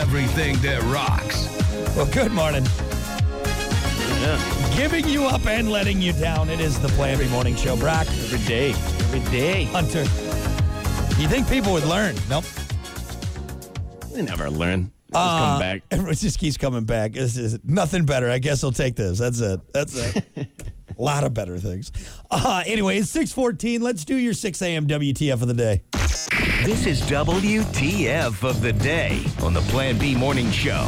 everything that rocks. Well, good morning. Yeah. Giving you up and letting you down. It is the Plan B Morning Show. Brock. Every day. Hunter. You think people would learn? Nope. They never learn. Just come back. It just keeps coming back. It's nothing better. I guess I'll take this. That's it. A lot of better things. Anyway, it's 6:14. Let's do your 6 a.m. WTF of the day. This is WTF of the day on the Plan B Morning Show.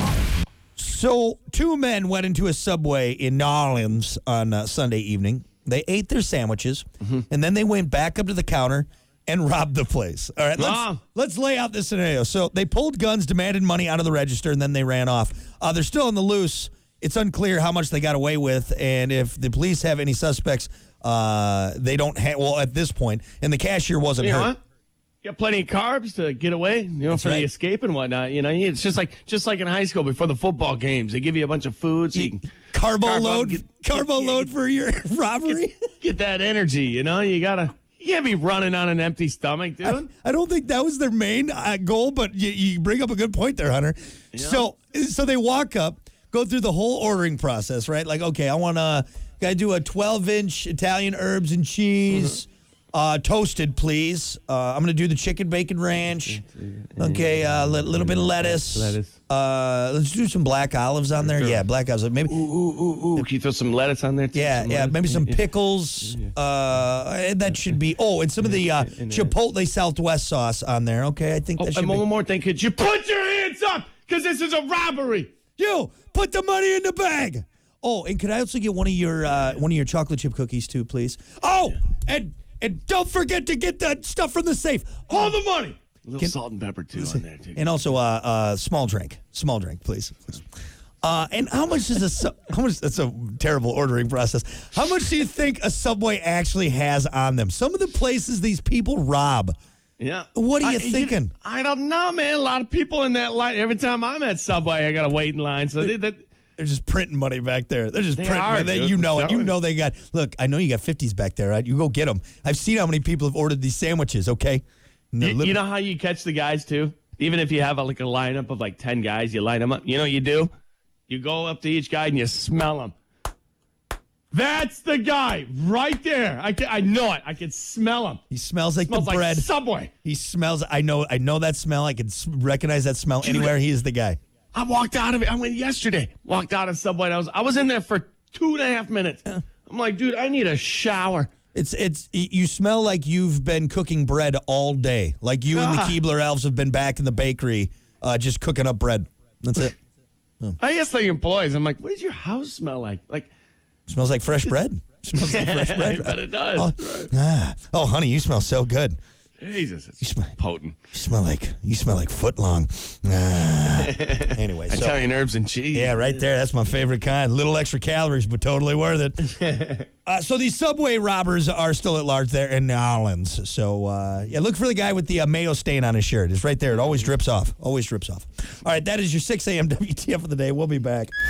So, two men went into a Subway in New Orleans on Sunday evening. They ate their sandwiches, and then they went back up to the counter and robbed the place. All right, let's lay out this scenario. So, they pulled guns, demanded money out of the register, and then they ran off. They're still on the loose. It's unclear how much they got away with, and if the police have any suspects, they don't have, well, at this point, and the cashier wasn't hurt. What? You got plenty of carbs to get away, for the escape and whatnot. It's just like in high school before the football games. They give you a bunch of food so you can carbo load for your robbery. Get that energy, You can't be running on an empty stomach, dude. I don't think that was their main goal, but you bring up a good point there, Hunter. Yeah. So they walk up, go through the whole ordering process, right? Like, okay, I want gotta do a 12-inch Italian herbs and cheese. Toasted, please. I'm going to do the chicken bacon ranch. Okay, a little bit of lettuce. Let's do some black olives on there. Yeah, black olives. Maybe. Ooh. Can you throw some lettuce on there, too? Yeah. Maybe some pickles. That should be. Oh, and some of the Chipotle Southwest sauce on there. Okay, I think that should be. One more thing. Could you put your hands up? Because this is a robbery. You, put the money in the bag. Oh, and could I also get one of your chocolate chip cookies, too, please? Oh, And don't forget to get that stuff from the safe. All the money. A little salt and pepper, too, on there, too. And also small drink. Small drink, please. And how much is that's a terrible ordering process. How much do you think a Subway actually has on them? Some of the places these people rob. Yeah. What are you thinking? I don't know, man. A lot of people in that line. Every time I'm at Subway, I got to wait in line. So they're just printing money back there. They're just printing money. You know it. You know they got. Look, I know you got 50s back there, right? You go get them. I've seen how many people have ordered these sandwiches. Okay. You know how you catch the guys too? Even if you have a lineup of 10 guys, you line them up. You know what you do? You go up to each guy and you smell them. That's the guy right there. I know it. I can smell him. He smells like the bread. Like Subway. He smells. I know that smell. I can recognize that smell anywhere. He is the guy. I walked out of it. I went yesterday. Walked out of Subway. And I was in there for 2.5 minutes. I'm like, dude, I need a shower. You smell like you've been cooking bread all day. Like you and the Keebler elves have been back in the bakery, just cooking up bread. That's it. I asked the employees. I'm like, what does your house smell like? Smells like fresh bread. Smells like fresh bread. I bet it does. Oh, honey, you smell so good. Jesus, it's potent. You smell like foot long. Anyway, Italian herbs and cheese. Yeah, right there. That's my favorite kind. Little extra calories, but totally worth it. So these Subway robbers are still at large there in New Orleans. So look for the guy with the mayo stain on his shirt. It's right there. It always drips off. All right, that is your 6 a.m. WTF of the day. We'll be back.